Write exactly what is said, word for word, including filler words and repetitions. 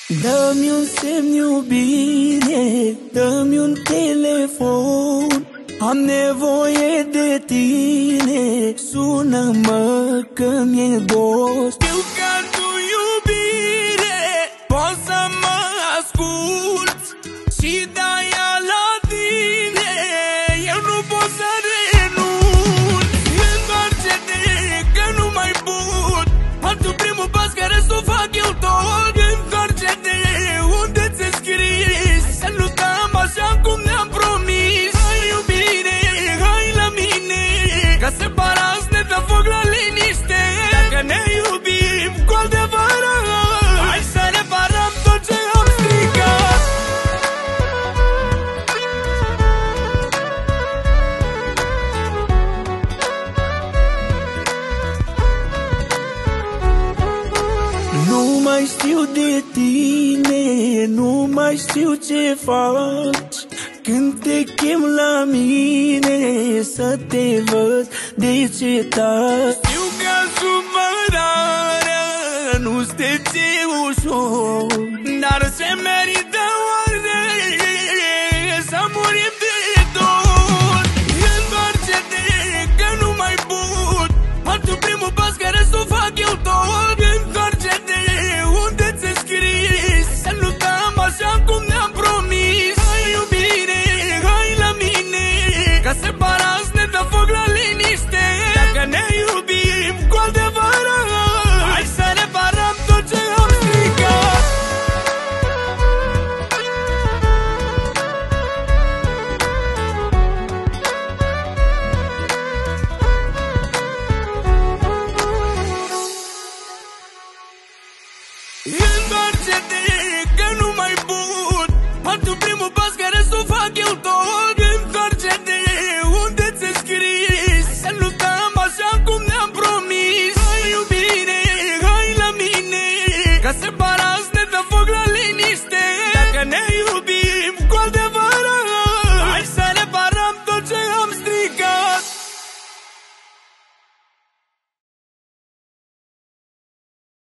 Dă-mi un semn, iubire, dă-mi un telefon. Am nevoie de tine, sună-mă că mi-e dor. Știu că tu, iubire, poți să mă asculți și de-aia la tine eu nu pot să renunț. Întoarce-te că nu mai pot, fă-tu primul pas că restul fac eu tot. Întoarce-te unde ți-e scris, să luptăm așa cum ne-am promis. Hai, iubire, hai la mine, ca separați ne dă foc la liniște. Dacă ne iubim cu adevărat, hai să reparăm tot ce am stricat. Nu mai știu de tine, nu mai știu ce faci. Când te chem la mine să te văd, de ce taci? Știu că supărarea nu-ți ție ușor, dar se merită oare să murim de dor. Întoarce-te că nu mai pot, fă-tu primul pas că restul fac eu tot. Întoarce-te unde ți-e scris, să luptăm așa cum ne-am promis. Hai, iubire, hai la mine, ca separați ne dă foc la liniște. Dacă ne iubim cu adevărat, hai să reparăm tot ce am stricat. Întoarce-te că nu mai pot, fă-tu primul pas că restul fac eu tot.